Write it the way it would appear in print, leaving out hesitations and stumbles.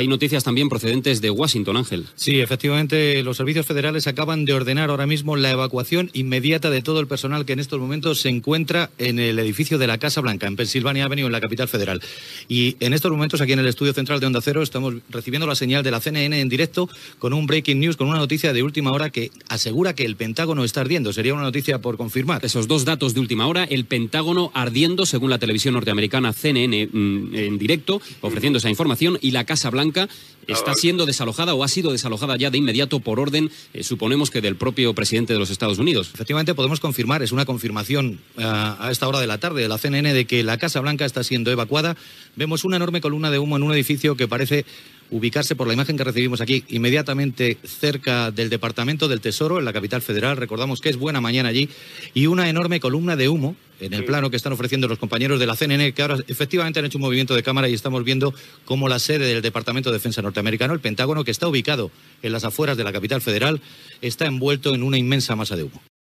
Hay noticias también procedentes de Washington, Ángel. Sí, efectivamente, los servicios federales acaban de ordenar ahora mismo la evacuación inmediata de todo el personal que en estos momentos se encuentra en el edificio de la Casa Blanca, en Pennsylvania Avenue, en la capital federal. Y en estos momentos, aquí en el estudio central de Onda Cero, estamos recibiendo la señal de la CNN en directo con un breaking news, con una noticia de última hora que asegura que el Pentágono está ardiendo. Sería una noticia por confirmar. Esos dos datos de última hora, el Pentágono ardiendo, según la televisión norteamericana CNN en directo, ofreciendo esa información, y la Casa Blanca está siendo desalojada o ha sido desalojada ya de inmediato por orden, suponemos que del propio presidente de los Estados Unidos. Efectivamente, podemos confirmar, es una confirmación a esta hora de la tarde de la CNN de que la Casa Blanca está siendo evacuada. Vemos una enorme columna de humo en un edificio que parece ubicarse, por la imagen que recibimos aquí, inmediatamente cerca del Departamento del Tesoro, en la capital federal. Recordamos que es buena mañana allí, y una enorme columna de humo en el plano que están ofreciendo los compañeros de la CNN, que ahora efectivamente han hecho un movimiento de cámara y estamos viendo cómo la sede del Departamento de Defensa norteamericano, el Pentágono, que está ubicado en las afueras de la capital federal, está envuelto en una inmensa masa de humo.